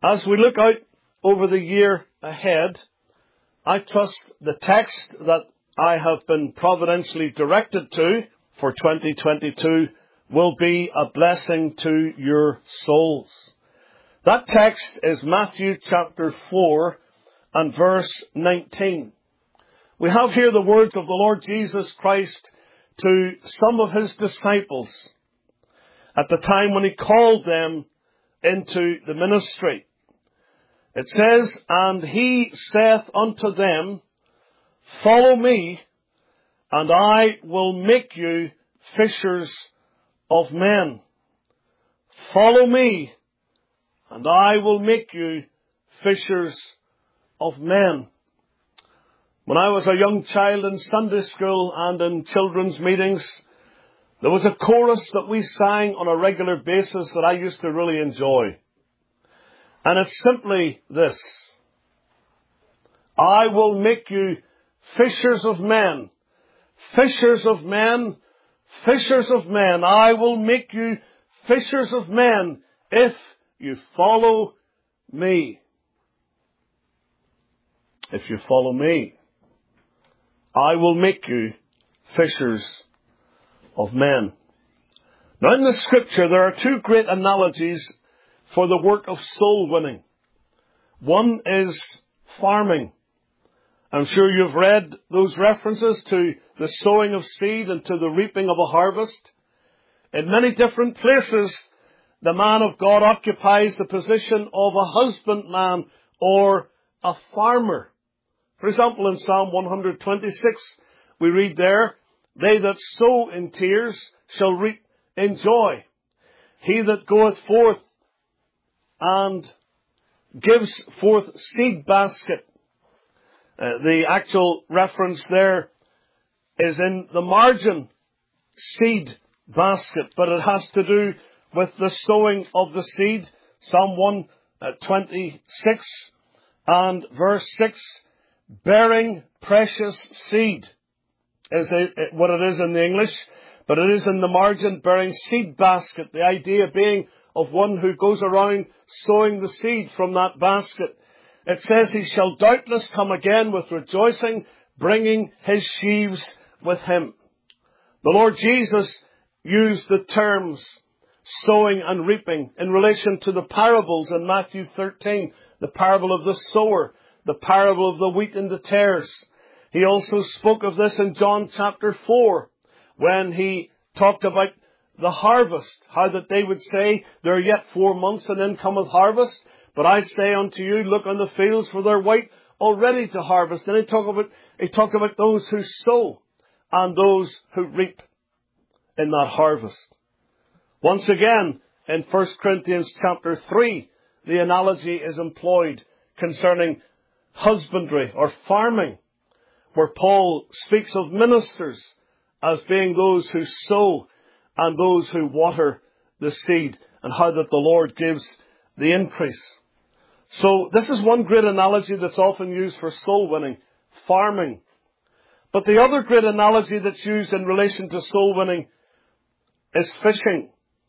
As we look out over the year ahead, I trust the text that I have been providentially directed to for 2022 will be a blessing to your souls. That text is Matthew chapter 4 and verse 19. We have here the words of the Lord Jesus Christ to some of his disciples at the time when he called them into the ministry. It says, "And he saith unto them, Follow me, and I will make you fishers of men. Follow me, and I will make you fishers of men." When I was a young child in Sunday school and in children's meetings, there was a chorus that we sang on a regular basis that I used to really enjoy. And it's simply this: I will make you fishers of men, fishers of men, fishers of men. I will make you fishers of men if you follow me. If you follow me, I will make you fishers of men. Now in the scripture there are two great analogies for the work of soul winning. One is farming. I'm sure you've read those references to the sowing of seed and to the reaping of a harvest. In many different places, the man of God occupies the position of a husbandman or a farmer. For example, in Psalm 126, we read there, "They that sow in tears shall reap in joy. He that goeth forth and gives forth seed basket." The actual reference there is in the margin, seed basket, but it has to do with the sowing of the seed. Psalm 126 and verse 6, bearing precious seed is what it is in the English, but it is in the margin, bearing seed basket. The idea being of one who goes around sowing the seed from that basket. It says, "He shall doubtless come again with rejoicing, bringing his sheaves with him." The Lord Jesus used the terms sowing and reaping in relation to the parables in Matthew 13, the parable of the sower, the parable of the wheat and the tares. He also spoke of this in John chapter 4, when he talked about the harvest, how that they would say, "There are yet 4 months, and then cometh harvest. But I say unto you, look on the fields, for they're white already to harvest." And he talked about those who sow and those who reap in that harvest. Once again, in 1 Corinthians chapter 3, the analogy is employed concerning husbandry or farming, where Paul speaks of ministers as being those who sow and those who water the seed, and how that the Lord gives the increase. So this is one great analogy that's often used for soul winning, farming. But the other great analogy that's used in relation to soul winning is fishing.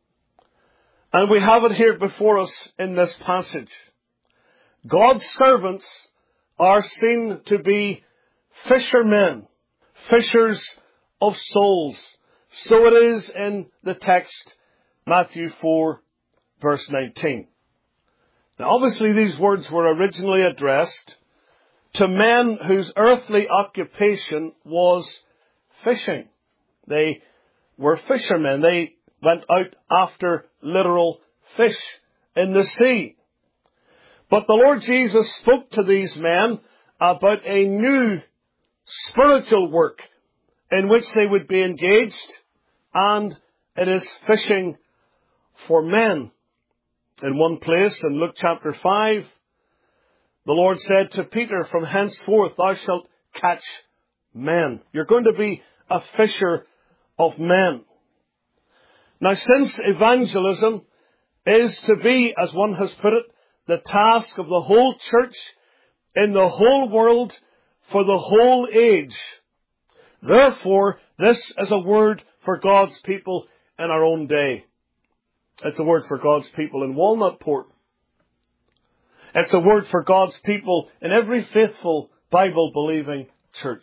And we have it here before us in this passage. God's servants are seen to be fishermen, fishers of souls. So it is in the text, Matthew 4, verse 19. Now obviously these words were originally addressed to men whose earthly occupation was fishing. They were fishermen. They went out after literal fish in the sea. But the Lord Jesus spoke to these men about a new spiritual work in which they would be engaged, and it is fishing for men. In one place, in Luke chapter 5, the Lord said to Peter, "From henceforth thou shalt catch men." You're going to be a fisher of men. Now, since evangelism is to be, as one has put it, the task of the whole church in the whole world for the whole age, therefore, this is a word for God's people in our own day. It's a word for God's people in Walnutport. It's a word for God's people in every faithful, Bible-believing church.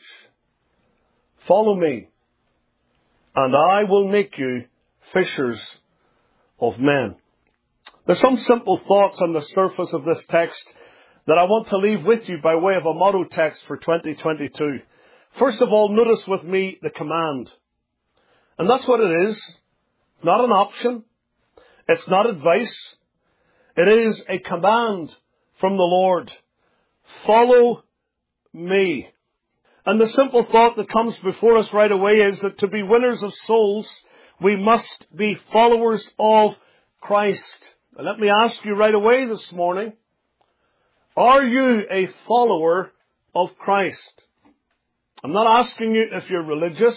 Follow me, and I will make you fishers of men. There's some simple thoughts on the surface of this text that I want to leave with you by way of a motto text for 2022. First of all, notice with me the command. And that's what it is. It's not an option. It's not advice. It is a command from the Lord. Follow me. And the simple thought that comes before us right away is that to be winners of souls, we must be followers of Christ. Now, let me ask you right away this morning, are you a follower of Christ? I'm not asking you if you're religious.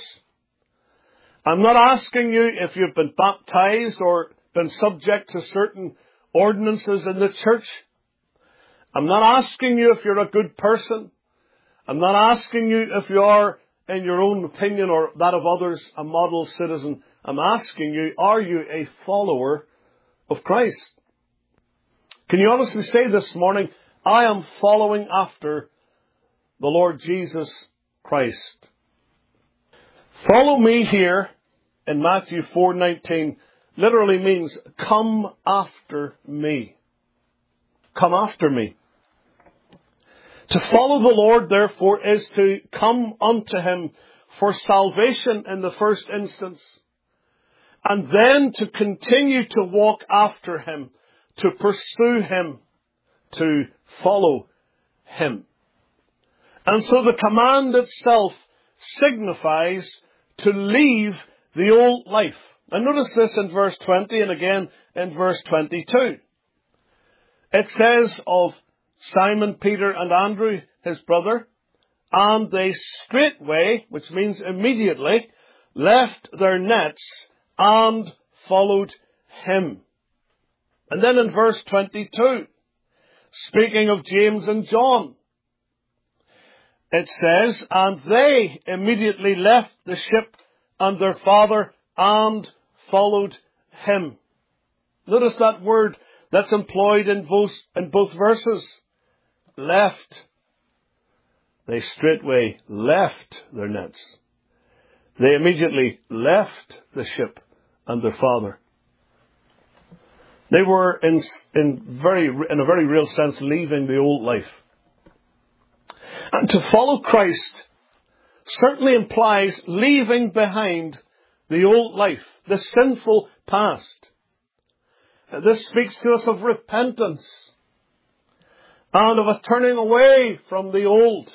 I'm not asking you if you've been baptized or been subject to certain ordinances in the church. I'm not asking you if you're a good person. I'm not asking you if you are, in your own opinion or that of others, a model citizen. I'm asking you, are you a follower of Christ? Can you honestly say this morning, I am following after the Lord Jesus Christ? Follow me here in Matthew 4:19 literally means come after me. Come after me. To follow the Lord, therefore, is to come unto Him for salvation in the first instance, and then to continue to walk after Him, to pursue Him, to follow Him. And so the command itself signifies to leave the old life. And notice this in verse 20 and again in verse 22. It says of Simon, Peter, and Andrew, his brother, and they straightway, which means immediately, left their nets and followed Him. And then in verse 22, speaking of James and John, it says, and they immediately left the ship and their father and followed Him. Notice that word that's employed in both verses. Left. They straightway left their nets. They immediately left the ship and their father. They were in a very real sense leaving the old life. And to follow Christ certainly implies leaving behind the old life, the sinful past. This speaks to us of repentance and of a turning away from the old.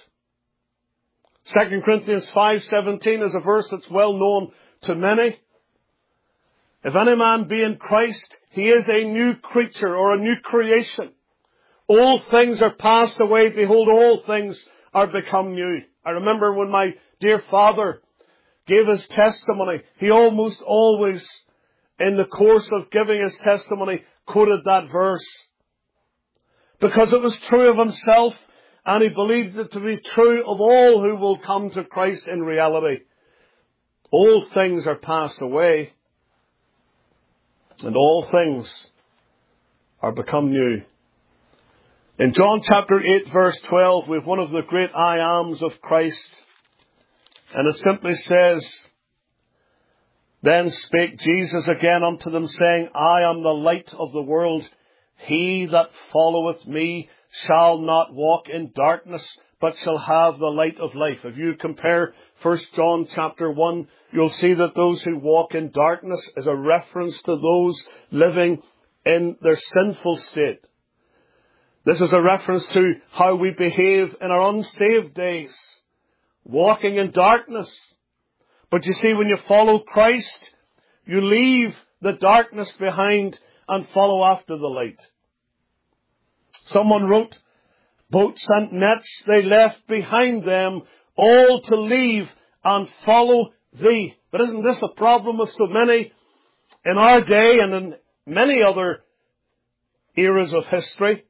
2 Corinthians 5:17 is a verse that's well known to many. If any man be in Christ, he is a new creature or a new creation. Old things are passed away. Behold, all things are become new. I remember when my dear father gave his testimony, he almost always, in the course of giving his testimony, quoted that verse. Because it was true of himself, and he believed it to be true of all who will come to Christ in reality. All things are passed away, and all things are become new. In John chapter 8 verse 12, we have one of the great I ams of Christ. And it simply says, then spake Jesus again unto them, saying, I am the light of the world. He that followeth me shall not walk in darkness, but shall have the light of life. If you compare 1 John chapter 1, you'll see that those who walk in darkness is a reference to those living in their sinful state. This is a reference to how we behave in our unsaved days, walking in darkness. But you see, when you follow Christ, you leave the darkness behind and follow after the light. Someone wrote, boats and nets they left behind them, all to leave and follow thee. But isn't this a problem with so many in our day and in many other eras of history?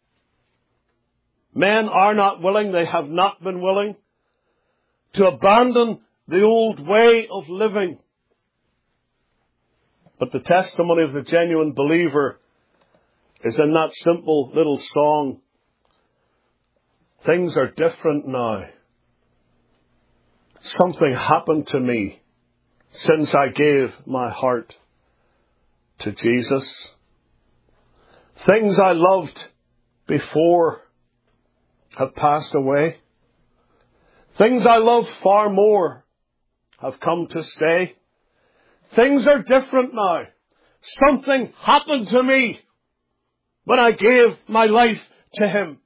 Men are not willing, they have not been willing to abandon the old way of living. But the testimony of the genuine believer is in that simple little song Things are different now. Something happened to me since I gave my heart to Jesus. Things I loved before have passed away. Things I love far more have come to stay. Things are different now. Something happened to me when I gave my life to Him.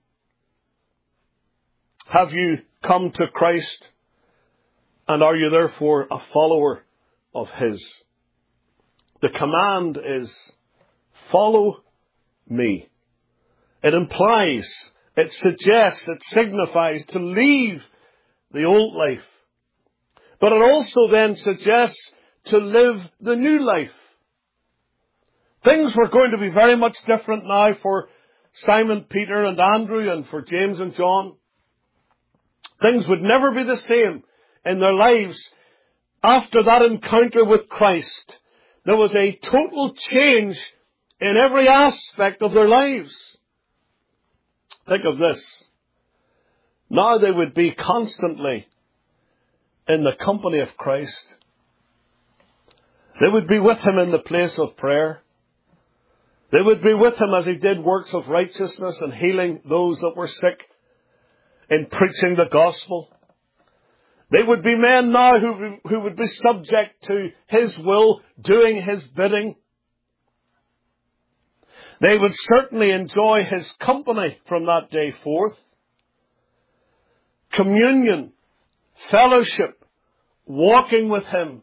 Have you come to Christ, and are you therefore a follower of His? The command is, follow me. It implies, it suggests, it signifies to leave the old life. But it also then suggests to live the new life. Things were going to be very much different now for Simon, Peter and Andrew, and for James and John. Things would never be the same in their lives after that encounter with Christ. There was a total change in every aspect of their lives. Think of this. Now they would be constantly in the company of Christ. They would be with Him in the place of prayer. They would be with Him as He did works of righteousness and healing those that were sick, in preaching the gospel. They would be men now who would be subject to His will, doing His bidding. They would certainly enjoy His company from that day forth. Communion, fellowship, walking with Him.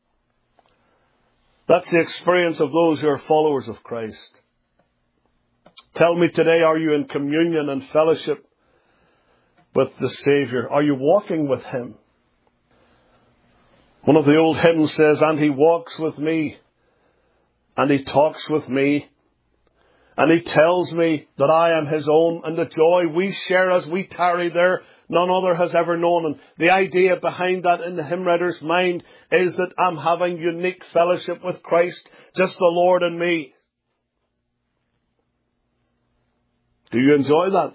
That's the experience of those who are followers of Christ. Tell me today, are you in communion and fellowship with the Savior? Are you walking with Him? One of the old hymns says, and He walks with me, and He talks with me, and He tells me that I am His own, and the joy we share as we tarry there, none other has ever known. And the idea behind that in the hymn writer's mind is that I'm having unique fellowship with Christ, just the Lord and me. Do you enjoy that?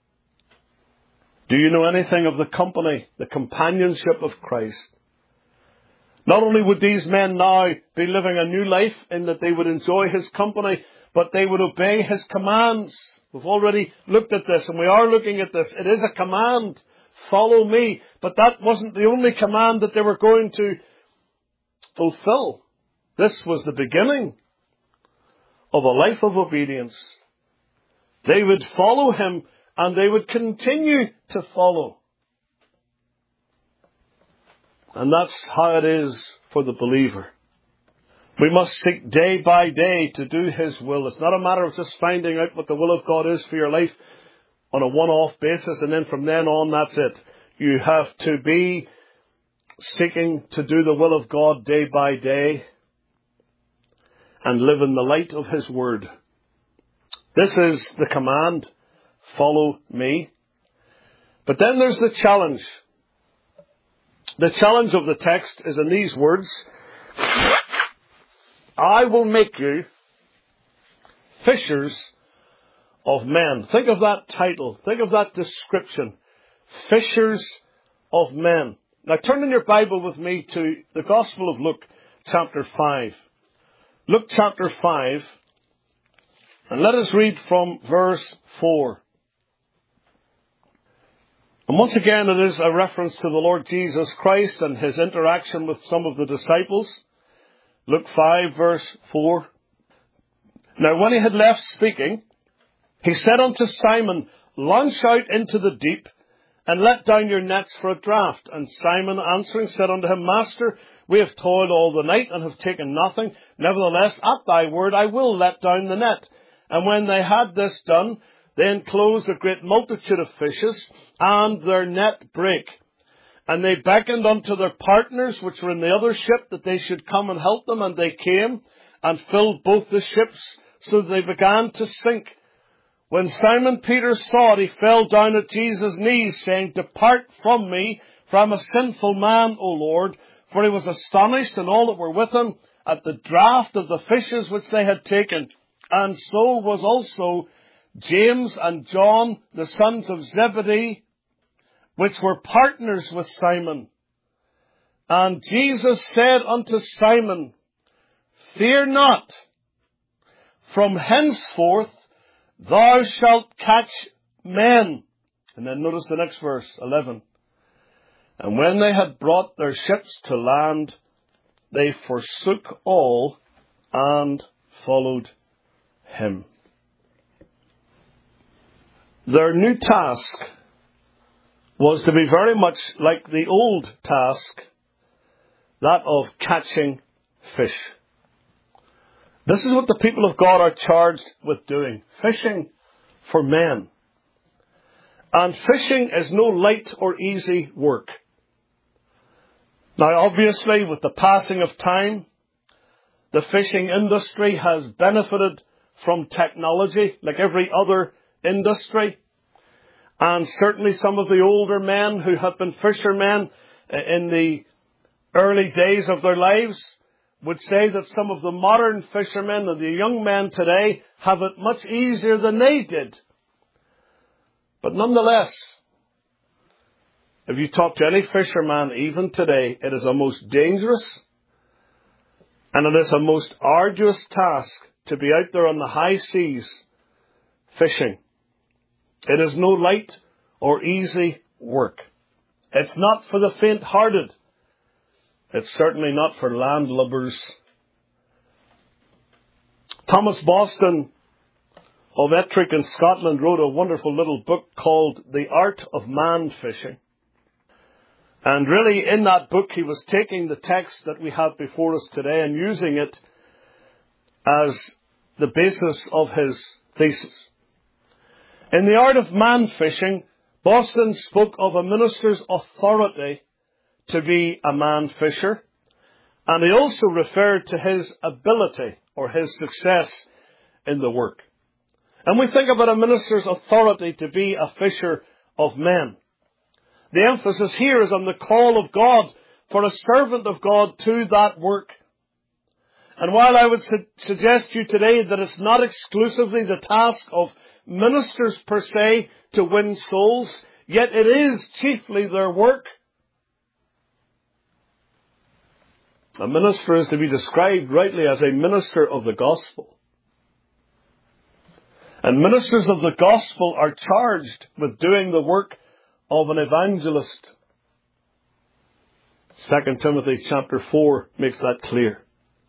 Do you know anything of the company, the companionship of Christ? Not only would these men now be living a new life in that they would enjoy His company, but they would obey His commands. We've already looked at this, and we are looking at this. It is a command. Follow me. But that wasn't the only command that they were going to fulfill. This was the beginning of a life of obedience. They would follow Him, and they would continue to follow. And that's how it is for the believer. We must seek day by day to do His will. It's not a matter of just finding out what the will of God is for your life on a one-off basis, and then from then on, that's it. You have to be seeking to do the will of God day by day and live in the light of His Word. This is the command. Follow me. But then there's the challenge. The challenge of the text is in these words. I will make you fishers of men. Think of that title. Think of that description. Fishers of men. Now turn in your Bible with me to the Gospel of Luke, chapter 5. Luke chapter 5. And let us read from verse 4. And once again, it is a reference to the Lord Jesus Christ and His interaction with some of the disciples. Luke 5, verse 4. Now when He had left speaking, He said unto Simon, launch out into the deep, and let down your nets for a draught. And Simon answering said unto Him, Master, we have toiled all the night, and have taken nothing. Nevertheless, at thy word I will let down the net. And when they had this done, they enclosed a great multitude of fishes, and their net brake. And they beckoned unto their partners, which were in the other ship, that they should come and help them. And they came, and filled both the ships, so that they began to sink. When Simon Peter saw it, he fell down at Jesus' knees, saying, Depart from me, for I am a sinful man, O Lord. For he was astonished, and all that were with him, at the draught of the fishes which they had taken. And so was also James and John, the sons of Zebedee, which were partners with Simon. And Jesus said unto Simon, Fear not, from henceforth thou shalt catch men. And then notice the next verse, 11. And when they had brought their ships to land, they forsook all and followed him. Their new task was to be very much like the old task, that of catching fish. This is what the people of God are charged with doing, fishing for men. And fishing is no light or easy work. Now, obviously, with the passing of time, the fishing industry has benefited from technology, like every other industry. And certainly some of the older men who have been fishermen in the early days of their lives would say that some of the modern fishermen and the young men today have it much easier than they did. But nonetheless, if you talk to any fisherman even today, it is a most dangerous and it is a most arduous task to be out there on the high seas fishing. It is no light or easy work. It's not for the faint-hearted. It's certainly not for landlubbers. Thomas Boston of Ettrick in Scotland wrote a wonderful little book called The Art of Man Fishing. And really in that book he was taking the text that we have before us today and using it as the basis of his thesis. In The Art of Man Fishing, Boston spoke of a minister's authority to be a man fisher, and he also referred to his ability or his success in the work. And we think about a minister's authority to be a fisher of men. The emphasis here is on the call of God for a servant of God to that work. And while I would suggest to you today that it's not exclusively the task of ministers per se to win souls, yet it is chiefly their work. A minister is to be described rightly as a minister of the gospel. And ministers of the gospel are charged with doing the work of an evangelist. 2 Timothy chapter 4 makes that clear.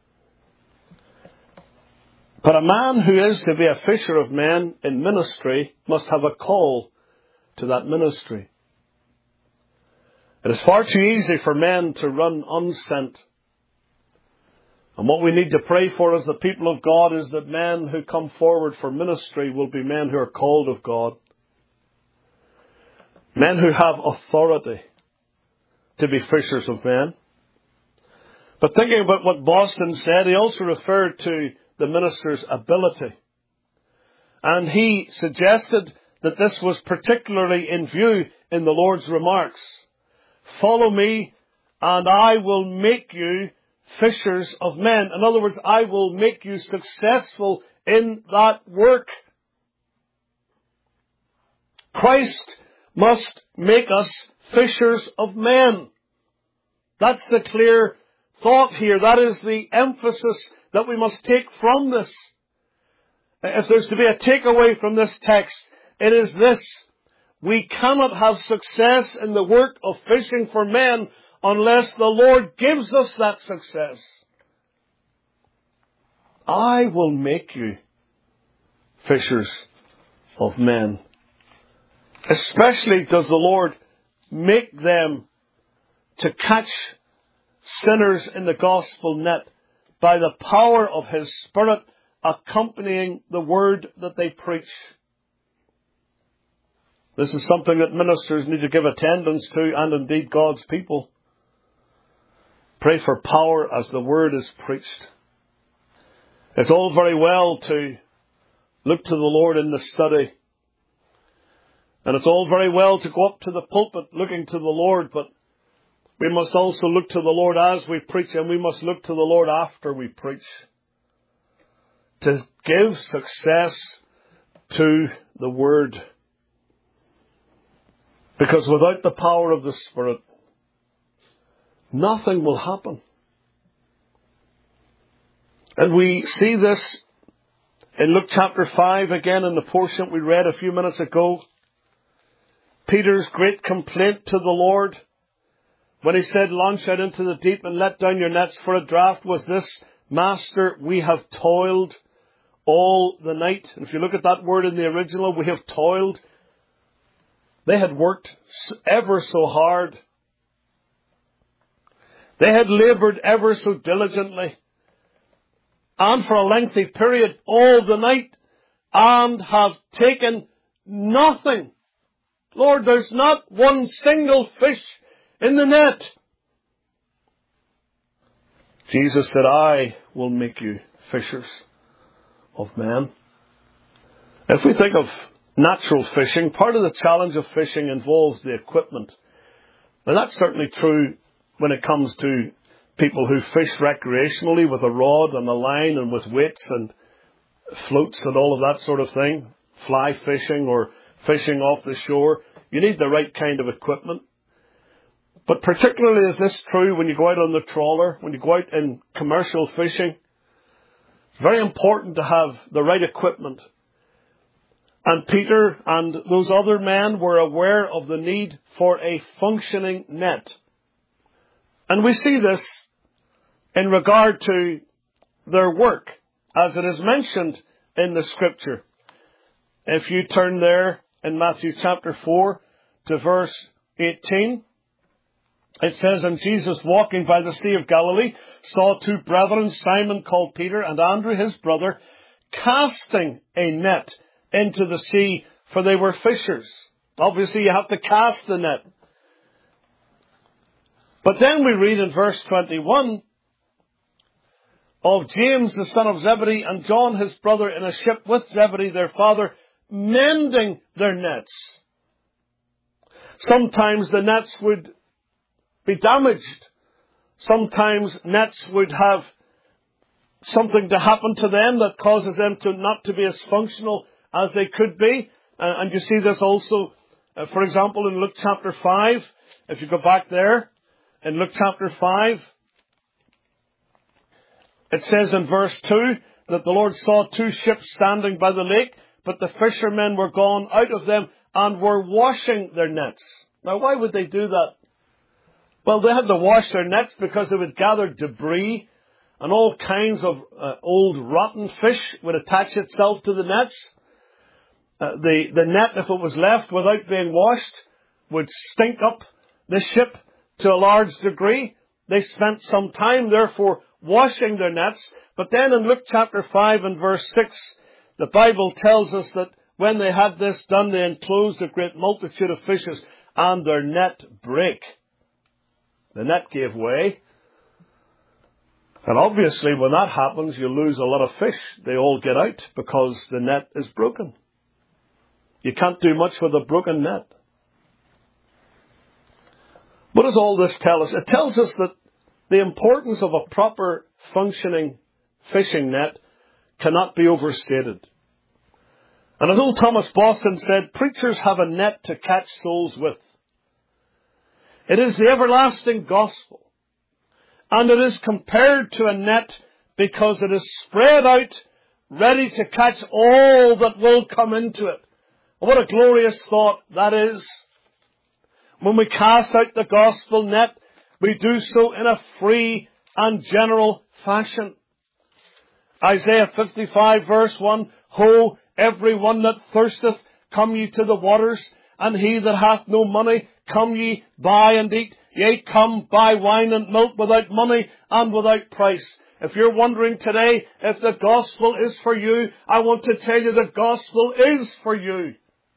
But a man who is to be a fisher of men in ministry must have a call to that ministry. It is far too easy for men to run unsent. And what we need to pray for as the people of God is that men who come forward for ministry will be men who are called of God. Men who have authority to be fishers of men. But thinking about what Boston said, he also referred to the minister's ability. And he suggested that this was particularly in view in the Lord's remarks. Follow me and I will make you fishers of men. In other words, I will make you successful in that work. Christ must make us fishers of men. That's the clear thought here. That is the emphasis that we must take from this. If there's to be a takeaway from this text, it is this. We cannot have success in the work of fishing for men unless the Lord gives us that success. I will make you fishers of men. Especially does the Lord make them to catch sinners in the gospel net by the power of His Spirit accompanying the word that they preach. This is something that ministers need to give attendance to, and indeed God's people. Pray for power as the word is preached. It's all very well to look to the Lord in the study. And it's all very well to go up to the pulpit looking to the Lord, but we must also look to the Lord as we preach, and we must look to the Lord after we preach. To give success to the Word. Because without the power of the Spirit, nothing will happen. And we see this in Luke chapter 5, again in the portion we read a few minutes ago. Peter's great complaint to the Lord when he said, launch out into the deep and let down your nets for a draught, was this, Master, we have toiled all the night. And if you look at that word in the original, we have toiled. They had worked ever so hard. They had labored ever so diligently. And for a lengthy period, all the night, and have taken nothing. Lord, there's not one single fish in the net. Jesus said, I will make you fishers of men. If we think of natural fishing, part of the challenge of fishing involves the equipment. And that's certainly true when it comes to people who fish recreationally with a rod and a line and with weights and floats and all of that sort of thing. Fly fishing or fishing off the shore. You need the right kind of equipment. But particularly is this true when you go out on the trawler, when you go out in commercial fishing. It's very important to have the right equipment. And Peter and those other men were aware of the need for a functioning net. And we see this in regard to their work, as it is mentioned in the Scripture. If you turn there in Matthew chapter 4 to verse 18, it says, and Jesus, walking by the Sea of Galilee, saw two brethren, Simon called Peter and Andrew his brother, casting a net into the sea, for they were fishers. Obviously, you have to cast the net. But then we read in verse 21 of James, the son of Zebedee, and John, his brother, in a ship with Zebedee, their father, mending their nets. Sometimes the nets would be damaged. Sometimes nets would have something to happen to them that causes them to not to be as functional as they could be. And you see this also, for example, in Luke chapter 5. If you go back there, in Luke chapter 5, it says in verse 2 that the Lord saw two ships standing by the lake, but the fishermen were gone out of them and were washing their nets. Now, why would they do that? Well, they had to wash their nets because they would gather debris, and all kinds of old rotten fish would attach itself to the nets. The net, if it was left without being washed, would stink up the ship to a large degree. They spent some time, therefore, washing their nets. But then in Luke chapter 5 and verse 6, the Bible tells us that when they had this done, they enclosed a great multitude of fishes, and their net brake. The net gave way. And obviously, when that happens, you lose a lot of fish. They all get out because the net is broken. You can't do much with a broken net. What does all this tell us? It tells us that the importance of a proper functioning fishing net cannot be overstated. And as old Thomas Boston said, preachers have a net to catch souls with. It is the everlasting gospel. And it is compared to a net because it is spread out, ready to catch all that will come into it. What a glorious thought that is. When we cast out the gospel net, we do so in a free and general fashion. Isaiah 55 verse 1, Ho, every one that thirsteth, come ye to the waters, and he that hath no money, come ye, buy and eat. Yea, come, buy wine and milk without money and without price. If you're wondering today if the gospel is for you, I want to tell you the gospel is for you.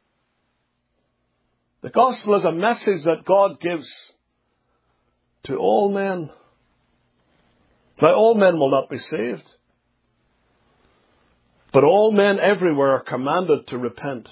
The gospel is a message that God gives to all men. Now, all men will not be saved, but all men everywhere are commanded to repent.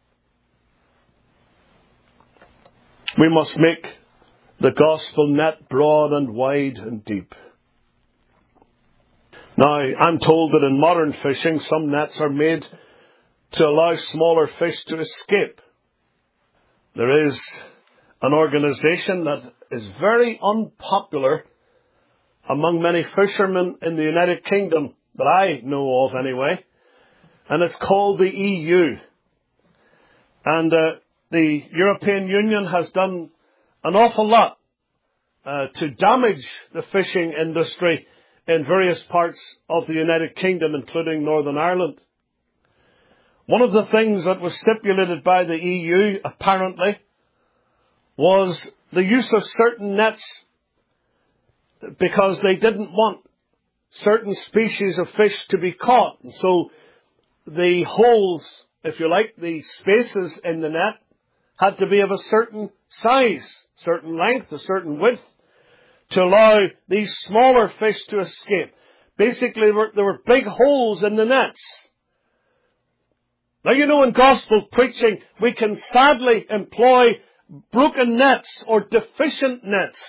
We must make the gospel net broad and wide and deep. Now, I'm told that in modern fishing, some nets are made to allow smaller fish to escape. There is an organization that is very unpopular among many fishermen in the United Kingdom, that I know of anyway, and it's called the EU. And the European Union has done an awful lot to damage the fishing industry in various parts of the United Kingdom, including Northern Ireland. One of the things that was stipulated by the EU, apparently, was the use of certain nets, because they didn't want certain species of fish to be caught. And so the holes, if you like, the spaces in the net, had to be of a certain size, certain length, a certain width, to allow these smaller fish to escape. Basically, there were big holes in the nets. Now, you know, in gospel preaching, we can sadly employ broken nets or deficient nets.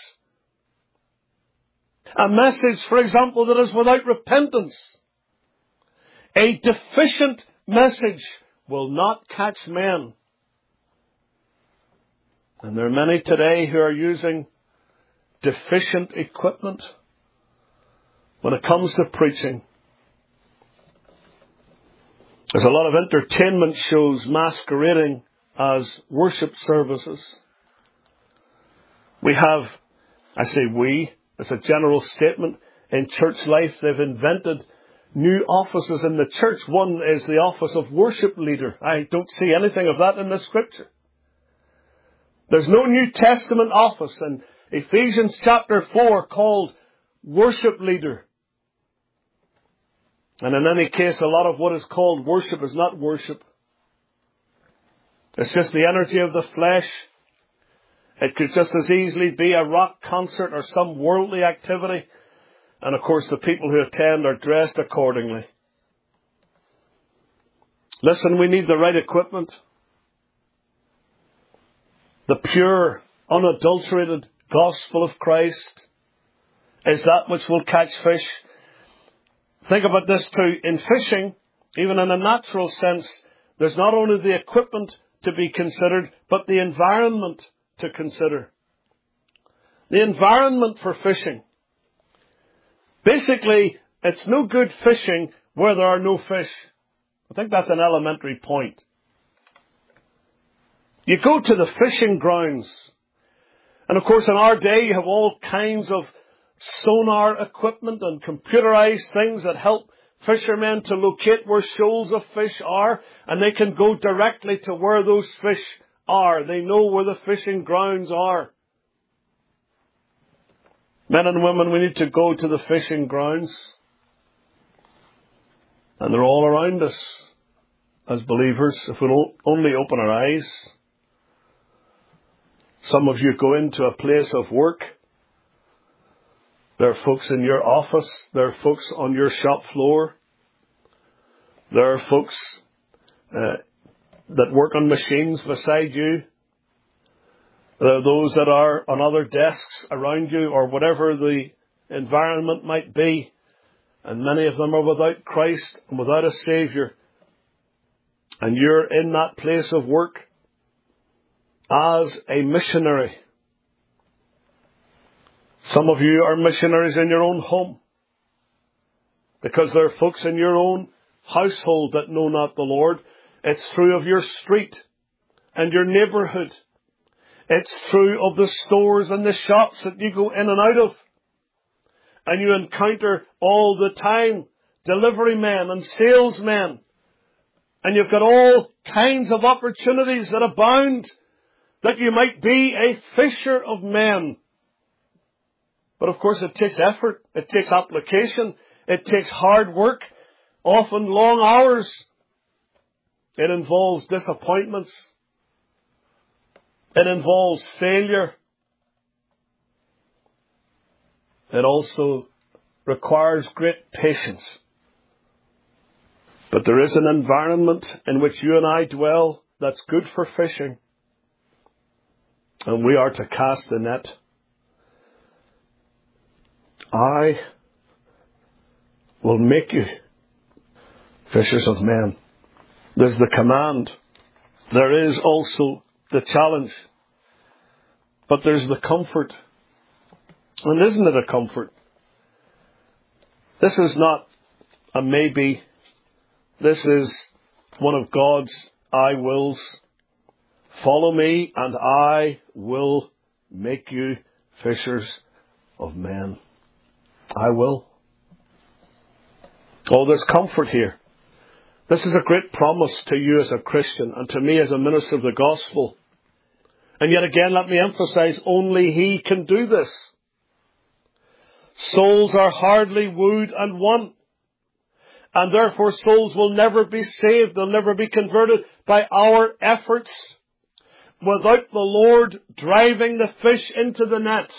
A message, for example, that is without repentance. A deficient message will not catch men. And there are many today who are using deficient equipment when it comes to preaching. There's a lot of entertainment shows masquerading as worship services. We have, I say we, it's a general statement, in church life they've invented new offices in the church. One is the office of worship leader. I don't see anything of that in the scripture. There's no New Testament office in Ephesians chapter 4 called worship leader. And in any case, a lot of what is called worship is not worship. It's just the energy of the flesh. It could just as easily be a rock concert or some worldly activity. And of course, the people who attend are dressed accordingly. Listen, we need the right equipment. The pure, unadulterated gospel of Christ is that which will catch fish. Think about this too. In fishing, even in a natural sense, there's not only the equipment to be considered, but the environment to consider. The environment for fishing. Basically, it's no good fishing where there are no fish. I think that's an elementary point. You go to the fishing grounds, and of course in our day you have all kinds of sonar equipment and computerized things that help fishermen to locate where shoals of fish are, and they can go directly to where those fish are. They know where the fishing grounds are. Men and women, we need to go to the fishing grounds. And they're all around us as believers, if we'll only open our eyes. Some of you go into a place of work. There are folks in your office. There are folks on your shop floor. There are folks that work on machines beside you. There are those that are on other desks around you, or whatever the environment might be. And many of them are without Christ and without a Savior. And you're in that place of work as a missionary. Some of you are missionaries in your own home, because there are folks in your own household that know not the Lord. It's through of your street and your neighborhood. It's through of the stores and the shops that you go in and out of. And you encounter all the time delivery men and salesmen. And you've got all kinds of opportunities that abound, that you might be a fisher of men. But of course it takes effort, it takes application, it takes hard work, often long hours. It involves disappointments. It involves failure. It also requires great patience. But there is an environment in which you and I dwell that's good for fishing. And we are to cast the net. I will make you fishers of men. There's the command. There is also the challenge. But there's the comfort. And isn't it a comfort? This is not a maybe. This is one of God's I wills. Follow me and I will make you fishers of men. I will. Oh, there's comfort here. This is a great promise to you as a Christian and to me as a minister of the gospel. And yet again, let me emphasize, only He can do this. Souls are hardly wooed and won. And therefore souls will never be saved. They'll never be converted by our efforts without the Lord driving the fish into the net.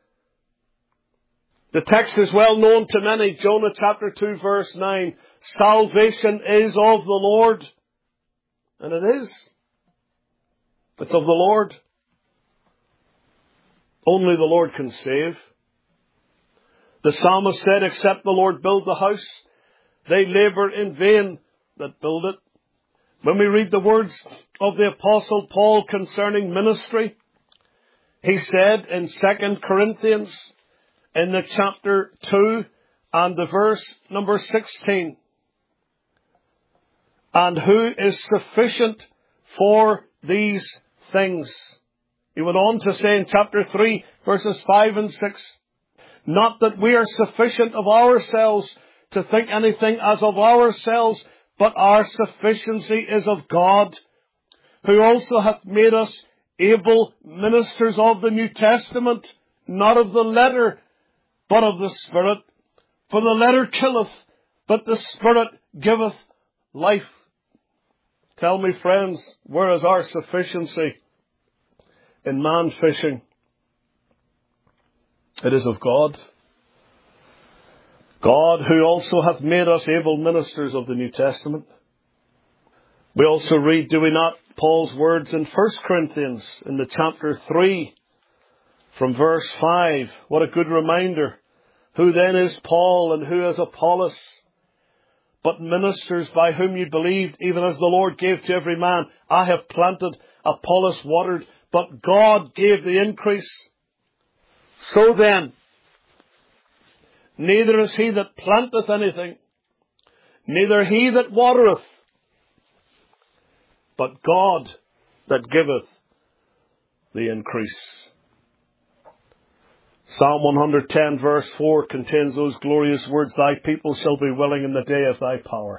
The text is well known to many. Jonah chapter 2 verse 9. Salvation is of the Lord. And it is. It's of the Lord. Only the Lord can save. The psalmist said, except the Lord build the house, they labor in vain that build it. When we read the words of the Apostle Paul concerning ministry, he said in 2 Corinthians, in the chapter 2 and the verse number 16, and who is sufficient for these things. He went on to say in chapter 3, verses 5 and 6, not that we are sufficient of ourselves to think anything as of ourselves, but our sufficiency is of God, who also hath made us able ministers of the New Testament, not of the letter, but of the Spirit. For the letter killeth, but the Spirit giveth life. Tell me, friends, where is our sufficiency in man fishing? It is of God. God who also hath made us able ministers of the New Testament. We also read, do we not, Paul's words in 1 Corinthians in the chapter 3 from verse 5. What a good reminder. Who then is Paul and who is Apollos? But ministers by whom you believed, even as the Lord gave to every man. I have planted, Apollos watered, but God gave the increase. So then, neither is he that planteth anything, neither he that watereth, but God that giveth the increase. Psalm 110 verse 4 contains those glorious words, thy people shall be willing in the day of thy power.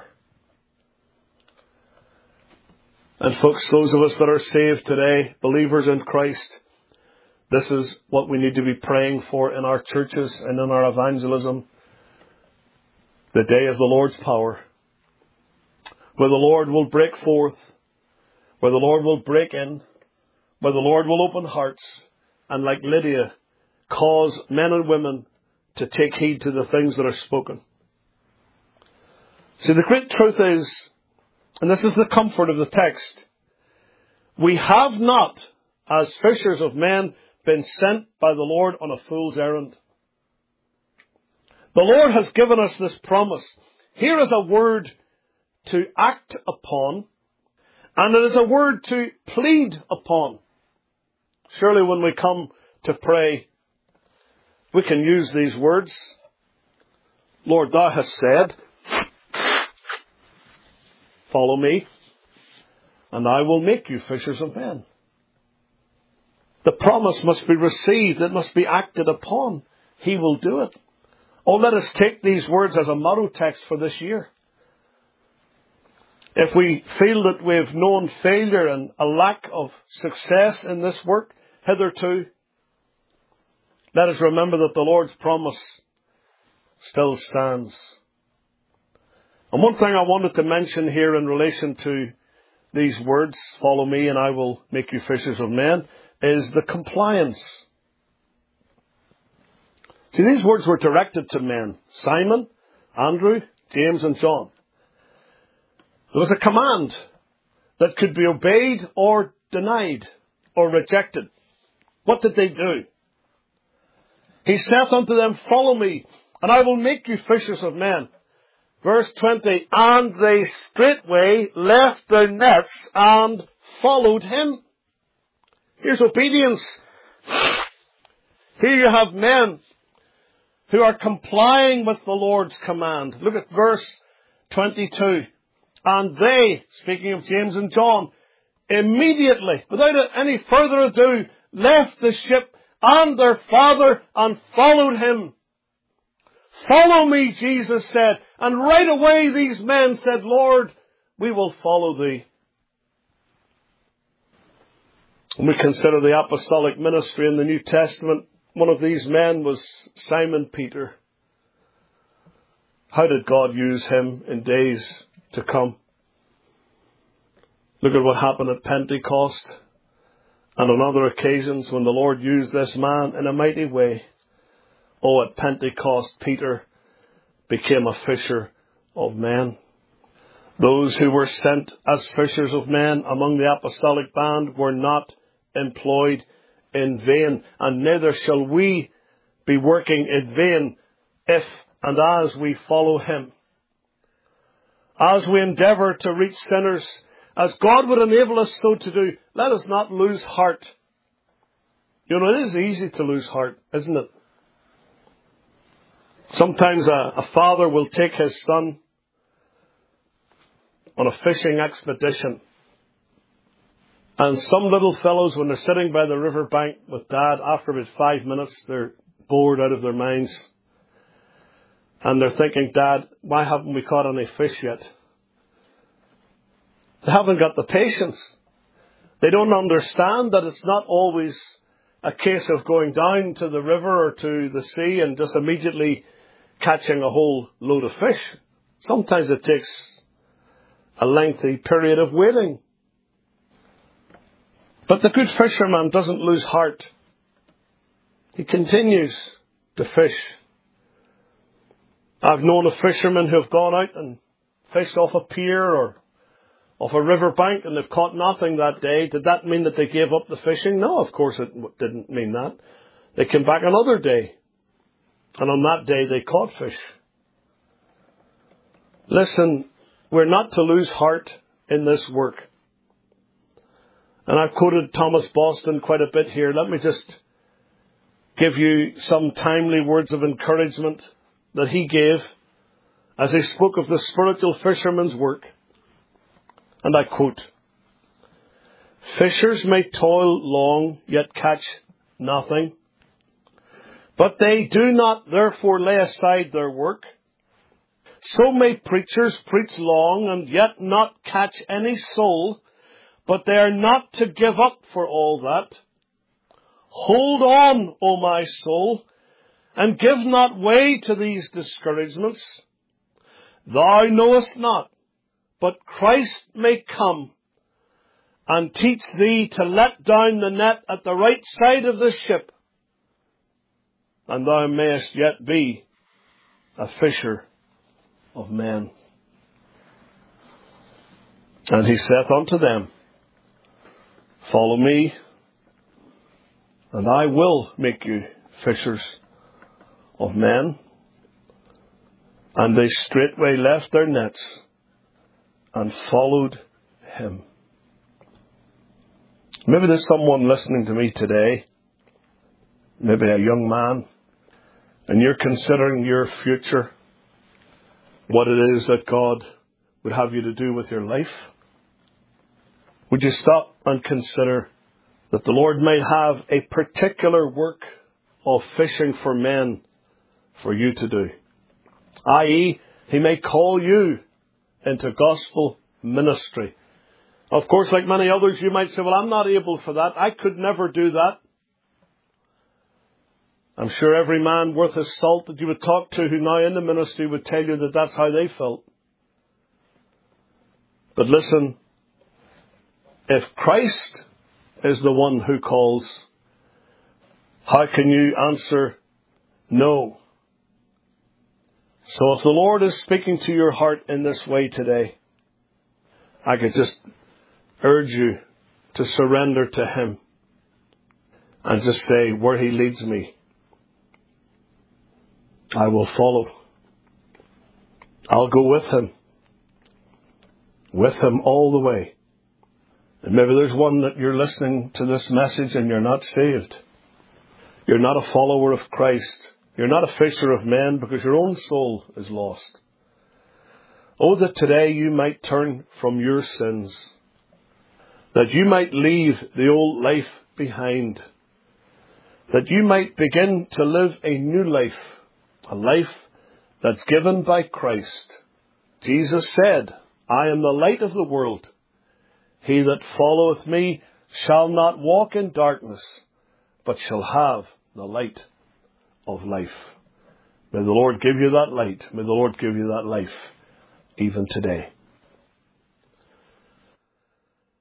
And folks, those of us that are saved today, believers in Christ, this is what we need to be praying for in our churches and in our evangelism. The day of the Lord's power, where the Lord will break forth, where the Lord will break in, where the Lord will open hearts, and like Lydia, cause men and women to take heed to the things that are spoken. See, the great truth is, and this is the comfort of the text, we have not, as fishers of men, been sent by the Lord on a fool's errand. The Lord has given us this promise. Here is a word to act upon, and it is a word to plead upon. Surely when we come to pray, we can use these words. Lord, thou hast said, follow me, and I will make you fishers of men. The promise must be received. It must be acted upon. He will do it. Oh, let us take these words as a motto text for this year. If we feel that we've known failure and a lack of success in this work hitherto, let us remember that the Lord's promise still stands. And one thing I wanted to mention here in relation to these words, follow me and I will make you fishers of men, is the compliance. See, these words were directed to men. Simon, Andrew, James and John. There was a command that could be obeyed or denied or rejected. What did they do? He saith unto them, follow me, and I will make you fishers of men. Verse 20, and they straightway left their nets and followed him. Here's obedience. Here you have men who are complying with the Lord's command. Look at verse 22. And they, speaking of James and John, immediately, without any further ado, left the ship and their father and followed him. Follow me, Jesus said. And right away these men said, Lord, we will follow thee. When we consider the apostolic ministry in the New Testament, one of these men was Simon Peter. How did God use him in days to come? Look at what happened at Pentecost and on other occasions when the Lord used this man in a mighty way. Oh, at Pentecost, Peter became a fisher of men. Those who were sent as fishers of men among the apostolic band were not employed in vain, and neither shall we be working in vain if and as we follow him. As we endeavour to reach sinners, as God would enable us so to do, let us not lose heart. You know, it is easy to lose heart, isn't it? Sometimes a father will take his son on a fishing expedition. And some little fellows, when they're sitting by the river bank with Dad, after about 5 minutes, they're bored out of their minds. And they're thinking, Dad, why haven't we caught any fish yet? They haven't got the patience. They don't understand that it's not always a case of going down to the river or to the sea and just immediately catching a whole load of fish. Sometimes it takes a lengthy period of waiting. But the good fisherman doesn't lose heart. He continues to fish. I've known of fishermen who have gone out and fished off a pier or off a river bank and they've caught nothing that day. Did that mean that they gave up the fishing? No, of course it didn't mean that. They came back another day. And on that day they caught fish. Listen, we're not to lose heart in this work. And I've quoted Thomas Boston quite a bit here. Let me just give you some timely words of encouragement that he gave as he spoke of the spiritual fisherman's work. And I quote, fishers may toil long, yet catch nothing. But they do not therefore lay aside their work. So may preachers preach long and yet not catch any soul. But they are not to give up for all that. Hold on, O my soul, and give not way to these discouragements. Thou knowest not, but Christ may come and teach thee to let down the net at the right side of the ship, and thou mayest yet be a fisher of men. And he saith unto them, follow me, and I will make you fishers of men. And they straightway left their nets and followed him. Maybe there's someone listening to me today, maybe a young man, and you're considering your future, what it is that God would have you to do with your life. Would you stop and consider that the Lord may have a particular work of fishing for men for you to do? I.e., he may call you into gospel ministry. Of course, like many others, you might say, well, I'm not able for that. I could never do that. I'm sure every man worth his salt that you would talk to who now in the ministry would tell you that that's how they felt. But listen, if Christ is the one who calls, how can you answer no? So if the Lord is speaking to your heart in this way today, I could just urge you to surrender to him and just say, where he leads me, I will follow. I'll go with him all the way. And maybe there's one that you're listening to this message and you're not saved. You're not a follower of Christ. You're not a fisher of men because your own soul is lost. Oh, that today you might turn from your sins, that you might leave the old life behind, that you might begin to live a new life, a life that's given by Christ. Jesus said, I am the light of the world. He that followeth me shall not walk in darkness, but shall have the light of life. May the Lord give you that light. May the Lord give you that life even today.